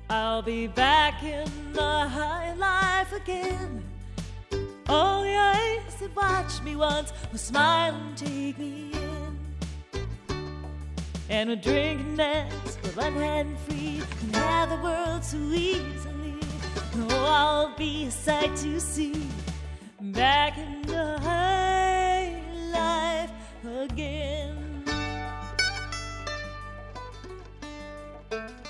I'll be back in the high life again. All the eyes that watched me once will smile and take me in. And we're drinking that's one hand free, and have the world so easily. Oh, I'll be a sight to see, back in the high life again.